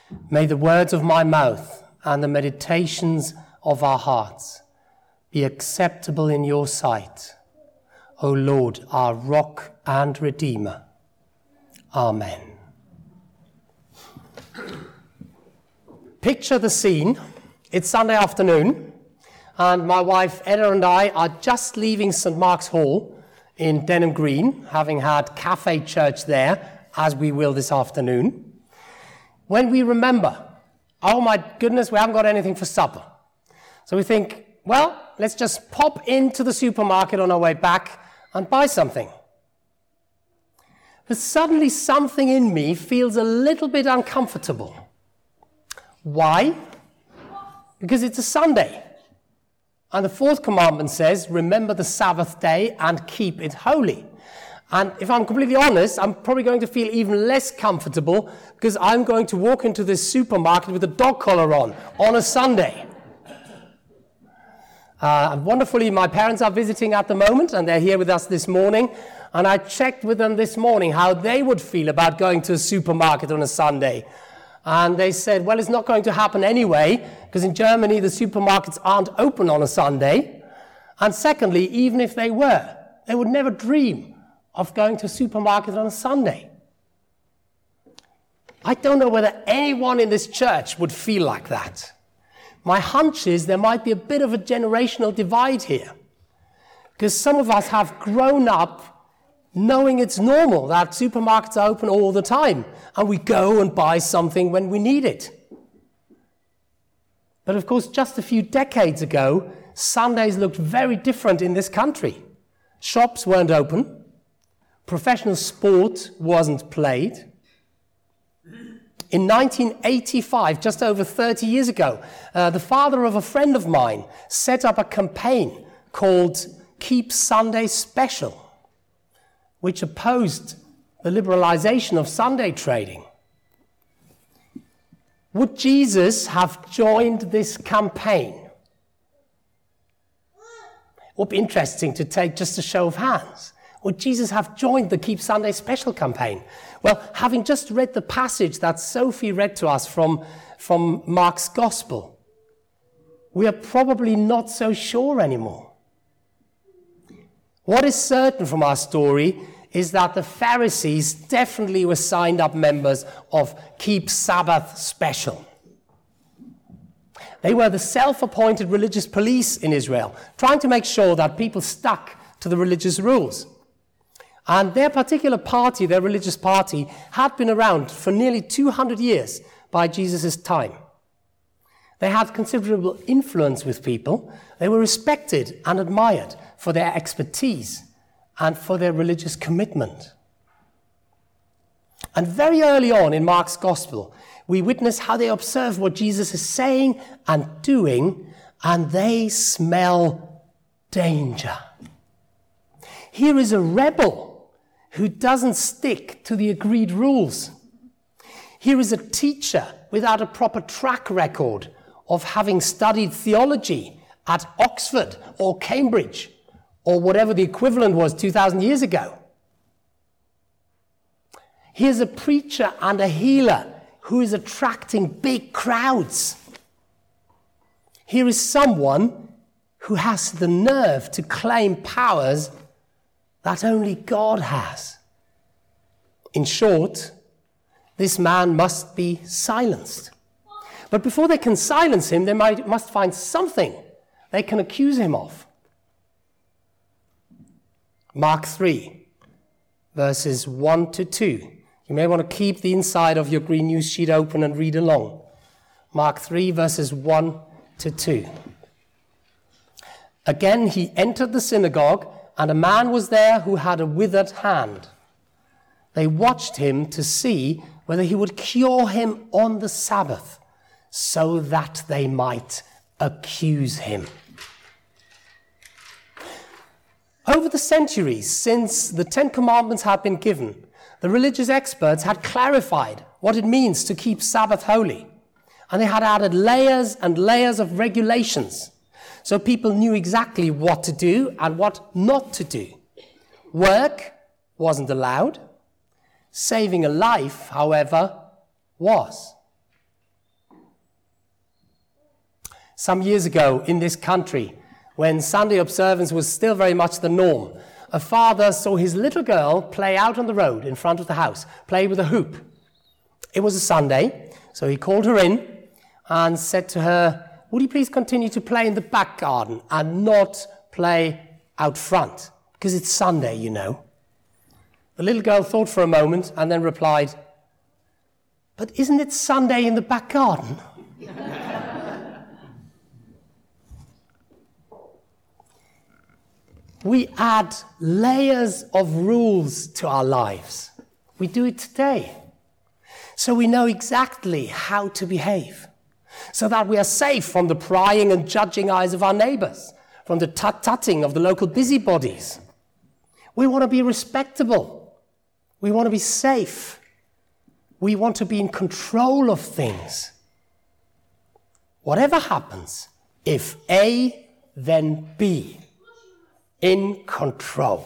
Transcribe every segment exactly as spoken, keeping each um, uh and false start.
May the words of my mouth and the meditations of our hearts be acceptable in your sight, O Lord, our rock and redeemer. Amen. Picture the scene. It's Sunday afternoon, and my wife Ella and I are just leaving Saint Mark's Hall in Denham Green, having had cafe church there, as we will this afternoon, when we remember, oh my goodness, we haven't got anything for supper. So we think, well, let's just pop into the supermarket on our way back and buy something. But suddenly something in me feels a little bit uncomfortable. Why? Because it's a Sunday. And the fourth commandment says, remember the Sabbath day and keep it holy. And if I'm completely honest, I'm probably going to feel even less comfortable because I'm going to walk into this supermarket with a dog collar on, on a Sunday. Uh, wonderfully, my parents are visiting at the moment, and they're here with us this morning. And I checked with them this morning how they would feel about going to a supermarket on a Sunday. And they said, well, it's not going to happen anyway, because in Germany, the supermarkets aren't open on a Sunday. And secondly, even if they were, they would never dream of going to a supermarket on a Sunday. I don't know whether anyone in this church would feel like that. My hunch is there might be a bit of a generational divide here, because some of us have grown up knowing it's normal that supermarkets are open all the time, and we go and buy something when we need it. But of course, just a few decades ago, Sundays looked very different in this country. Shops weren't open. Professional sport wasn't played. In nineteen eighty-five, just over thirty years ago, uh, the father of a friend of mine set up a campaign called Keep Sunday Special, which opposed the liberalization of Sunday trading. Would Jesus have joined this campaign? It would be interesting to take just a show of hands. Would Jesus have joined the Keep Sunday Special campaign? Well, having just read the passage that Sophie read to us from, from Mark's Gospel, we are probably not so sure anymore. What is certain from our story is that the Pharisees definitely were signed up members of Keep Sabbath Special. They were the self-appointed religious police in Israel, trying to make sure that people stuck to the religious rules. And their particular party, their religious party, had been around for nearly two hundred years by Jesus' time. They had considerable influence with people. They were respected and admired for their expertise and for their religious commitment. And very early on in Mark's Gospel, we witness how they observe what Jesus is saying and doing, and they smell danger. Here is a rebel who doesn't stick to the agreed rules. Here is a teacher without a proper track record of having studied theology at Oxford or Cambridge or whatever the equivalent was two thousand years ago. Here's a preacher and a healer who is attracting big crowds. Here is someone who has the nerve to claim powers that only God has. In short, this man must be silenced. But before they can silence him, they might, must find something they can accuse him of. Mark three, verses one to two. You may want to keep the inside of your green news sheet open and read along. Mark three, verses one to two. Again, he entered the synagogue, and a man was there who had a withered hand. They watched him to see whether he would cure him on the Sabbath, so that they might accuse him. Over the centuries, since the Ten Commandments had been given, the religious experts had clarified what it means to keep Sabbath holy, and they had added layers and layers of regulations, so people knew exactly what to do and what not to do. Work wasn't allowed. Saving a life, however, was. Some years ago in this country, when Sunday observance was still very much the norm, a father saw his little girl play out on the road in front of the house, play with a hoop. It was a Sunday, so he called her in and said to her, would you please continue to play in the back garden and not play out front? Because it's Sunday, you know. The little girl thought for a moment and then replied, but isn't it Sunday in the back garden? We add layers of rules to our lives. We do it today. So we know exactly how to behave, so that we are safe from the prying and judging eyes of our neighbors, from the tut-tutting of the local busybodies. We want to be respectable. We want to be safe. We want to be in control of things. Whatever happens, if A, then B. In control.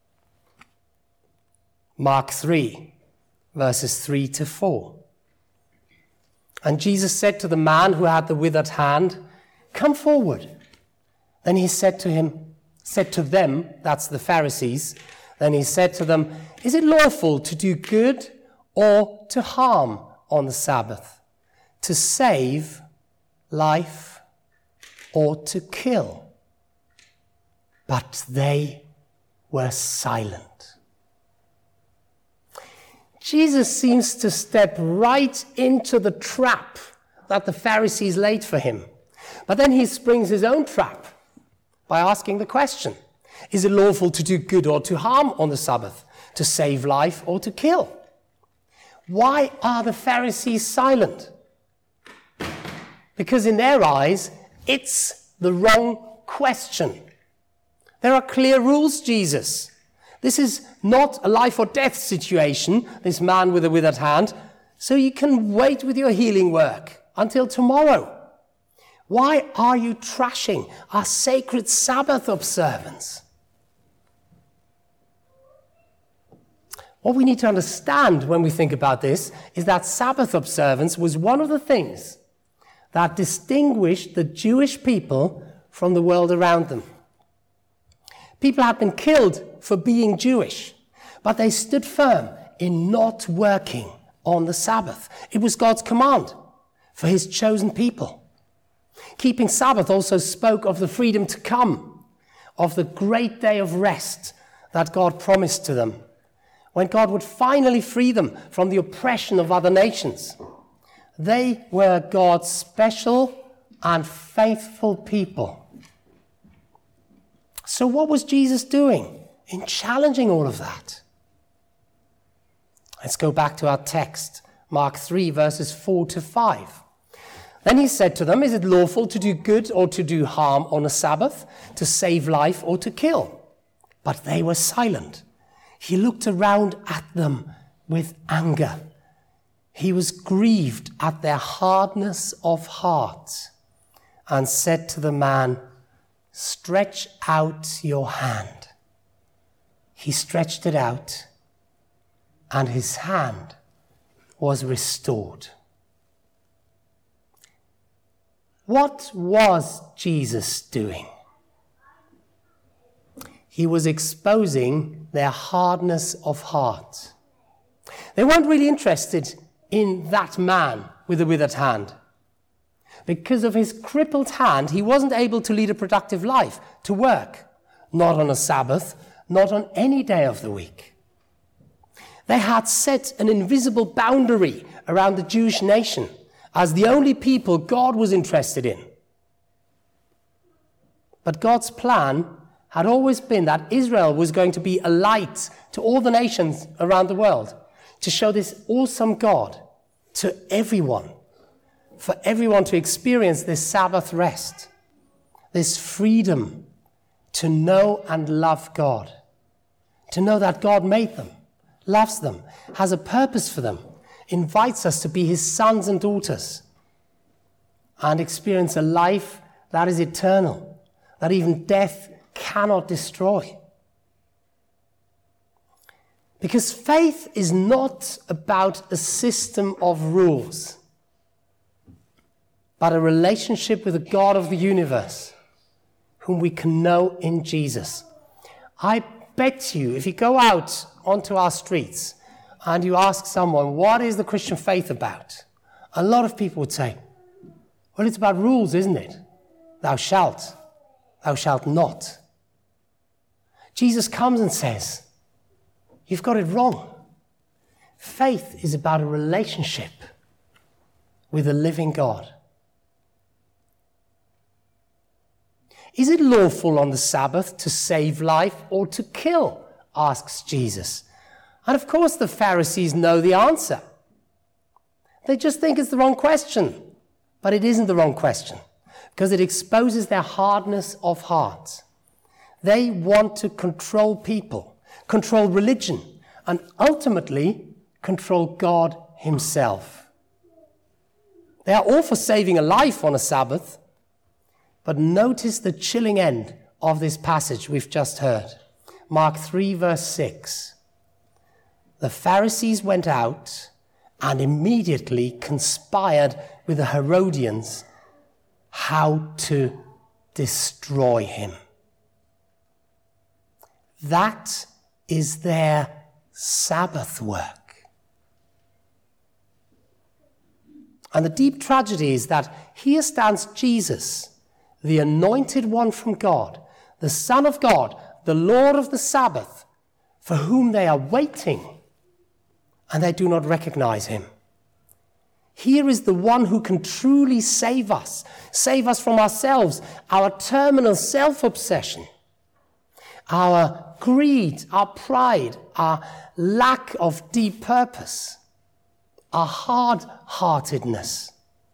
Mark three, verses three to four. And Jesus said to the man who had the withered hand, come forward. Then he said to him, said to them, that's the Pharisees, then he said to them, is it lawful to do good or to harm on the Sabbath, to save life or to kill? But they were silent. Jesus seems to step right into the trap that the Pharisees laid for him. But then he springs his own trap by asking the question, is it lawful to do good or to harm on the Sabbath, to save life or to kill? Why are the Pharisees silent? Because in their eyes, it's the wrong question. There are clear rules, Jesus. This is not a life or death situation, this man with a withered hand, so you can wait with your healing work until tomorrow. Why are you trashing our sacred Sabbath observance? What we need to understand when we think about this is that Sabbath observance was one of the things that distinguished the Jewish people from the world around them. People had been killed for being Jewish, but they stood firm in not working on the Sabbath. It was God's command for his chosen people. Keeping Sabbath also spoke of the freedom to come, of the great day of rest that God promised to them, when God would finally free them from the oppression of other nations. They were God's special and faithful people. So what was Jesus doing in challenging all of that? Let's go back to our text, Mark three, verses four to five. Then he said to them, is it lawful to do good or to do harm on a Sabbath, to save life or to kill? But they were silent. He looked around at them with anger. He was grieved at their hardness of heart and said to the man, stretch out your hand. He stretched it out, and his hand was restored. What was Jesus doing? He was exposing their hardness of heart. They weren't really interested in that man with the withered hand. Because of his crippled hand, he wasn't able to lead a productive life, to work, not on a Sabbath, not on any day of the week. They had set an invisible boundary around the Jewish nation as the only people God was interested in. But God's plan had always been that Israel was going to be a light to all the nations around the world, to show this awesome God to everyone, for everyone to experience this Sabbath rest, this freedom to know and love God, to know that God made them, loves them, has a purpose for them, invites us to be his sons and daughters, and experience a life that is eternal, that even death cannot destroy. Because faith is not about a system of rules. but a relationship with the God of the universe, whom we can know in Jesus. I bet you, if you go out onto our streets and you ask someone, what is the Christian faith about? A lot of people would say, well, it's about rules, isn't it? Thou shalt, thou shalt not. Jesus comes and says, you've got it wrong. Faith is about a relationship with a living God. Is it lawful on the Sabbath to save life or to kill? Asks Jesus. And of course the Pharisees know the answer. They just think it's the wrong question. But it isn't the wrong question, because it exposes their hardness of heart. They want to control people, control religion, and ultimately control God himself. They are all for saving a life on a Sabbath, but notice the chilling end of this passage we've just heard. Mark three, verse six. The Pharisees went out and immediately conspired with the Herodians how to destroy him. That is their Sabbath work. And the deep tragedy is that here stands Jesus, the anointed one from God, the Son of God, the Lord of the Sabbath, for whom they are waiting, and they do not recognize him. Here is the one who can truly save us, save us from ourselves, our terminal self-obsession, our greed, our pride, our lack of deep purpose, our hard-heartedness.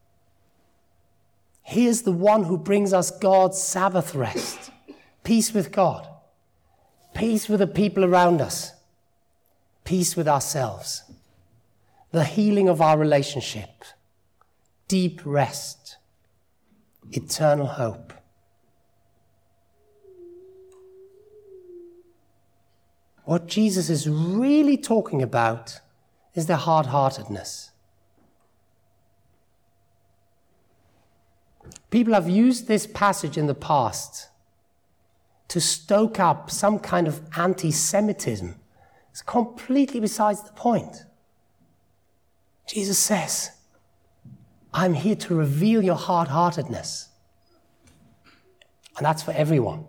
Here's the one who brings us God's Sabbath rest, peace with God, peace with the people around us, peace with ourselves, the healing of our relationship, deep rest, eternal hope. What Jesus is really talking about is their hard-heartedness. People have used this passage in the past to stoke up some kind of anti-Semitism. It's completely besides the point. Jesus says, I'm here to reveal your hard-heartedness. And that's for everyone.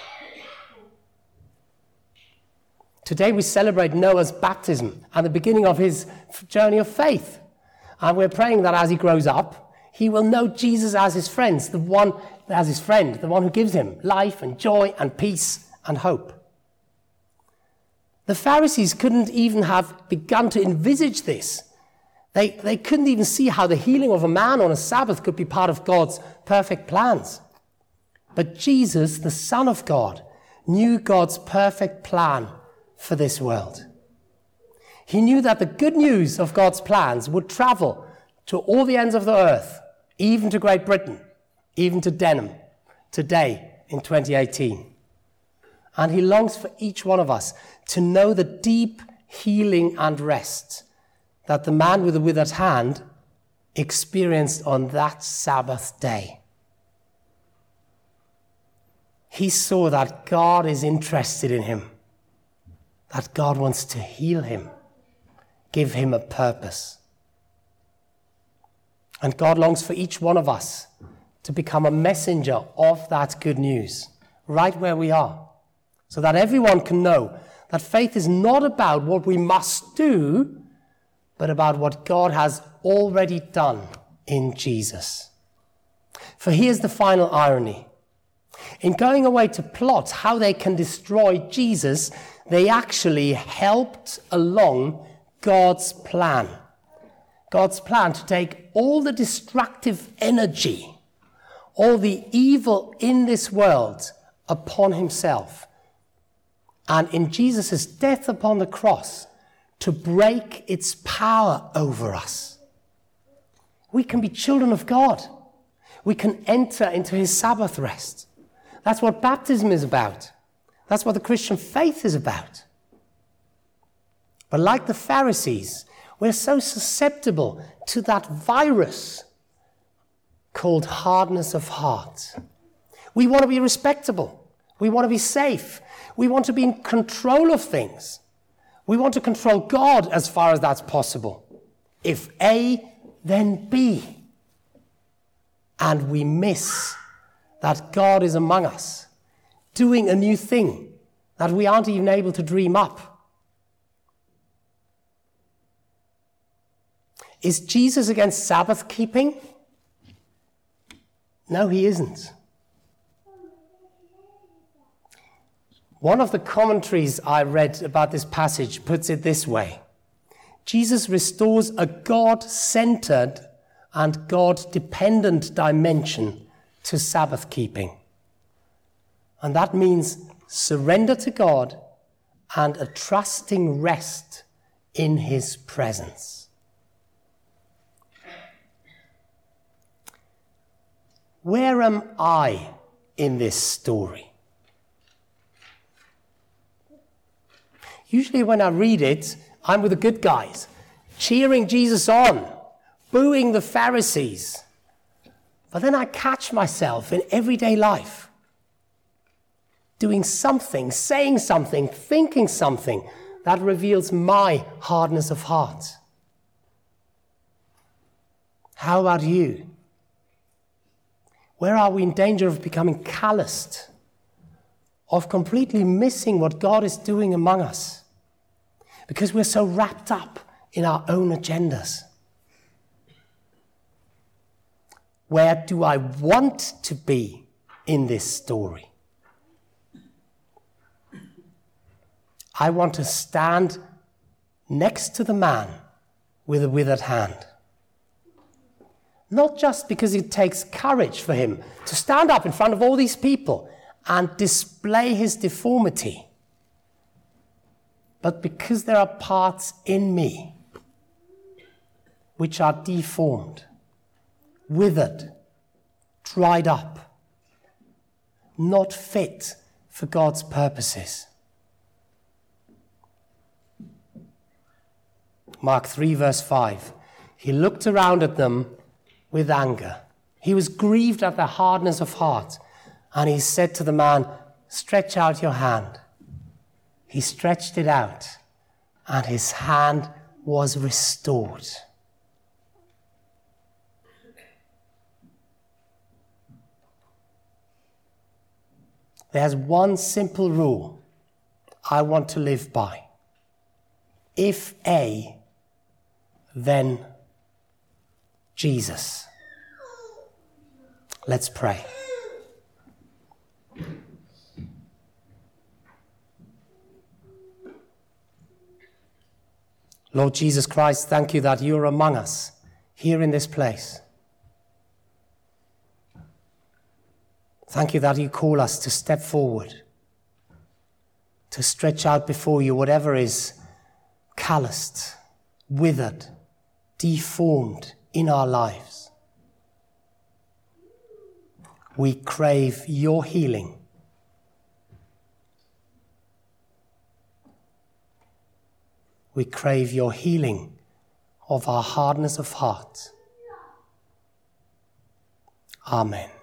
Today we celebrate Noah's baptism and the beginning of his journey of faith. And we're praying that as he grows up, he will know Jesus as his friends, the one as his friend, the one who gives him life and joy and peace and hope. The Pharisees couldn't even have begun to envisage this. They, they couldn't even see how the healing of a man on a Sabbath could be part of God's perfect plans. But Jesus, the Son of God, knew God's perfect plan for this world. He knew that the good news of God's plans would travel to all the ends of the earth, even to Great Britain, even to Denham, today in twenty eighteen. And he longs for each one of us to know the deep healing and rest that the man with the withered hand experienced on that Sabbath day. He saw that God is interested in him, that God wants to heal him, give him a purpose. And God longs for each one of us to become a messenger of that good news, right where we are, so that everyone can know that faith is not about what we must do, but about what God has already done in Jesus. For here's the final irony. In going away to plot how they can destroy Jesus, they actually helped along God's plan. God's plan to take all the destructive energy, all the evil in this world upon himself. And in Jesus' death upon the cross, to break its power over us. We can be children of God. We can enter into his Sabbath rest. That's what baptism is about. That's what the Christian faith is about. But like the Pharisees, we're so susceptible to that virus called hardness of heart. We want to be respectable. We want to be safe. We want to be in control of things. We want to control God as far as that's possible. If A, then B. And we miss that God is among us, doing a new thing that we aren't even able to dream up. Is Jesus against Sabbath keeping? No, he isn't. One of the commentaries I read about this passage puts it this way. Jesus restores a God-centered and God-dependent dimension to Sabbath keeping. And that means surrender to God and a trusting rest in his presence. Where am I in this story? Usually when I read it, I'm with the good guys, cheering Jesus on, booing the Pharisees. But then I catch myself in everyday life, doing something, saying something, thinking something that reveals my hardness of heart. How about you? Where are we in danger of becoming calloused, of completely missing what God is doing among us, because we're so wrapped up in our own agendas? Where do I want to be in this story? I want to stand next to the man with a withered hand. Not just because it takes courage for him to stand up in front of all these people and display his deformity, but because there are parts in me which are deformed, withered, dried up, not fit for God's purposes. Mark three, verse five. He looked around at them with anger. He was grieved at their hardness of heart, and he said to the man, "Stretch out your hand." He stretched it out, and his hand was restored. There's one simple rule I want to live by. If A, then Jesus. Let's pray. Lord Jesus Christ, thank you that you're among us here in this place. Thank you that you call us to step forward, to stretch out before you whatever is calloused, withered, deformed in our lives. We crave your healing. We crave your healing of our hardness of heart. Amen.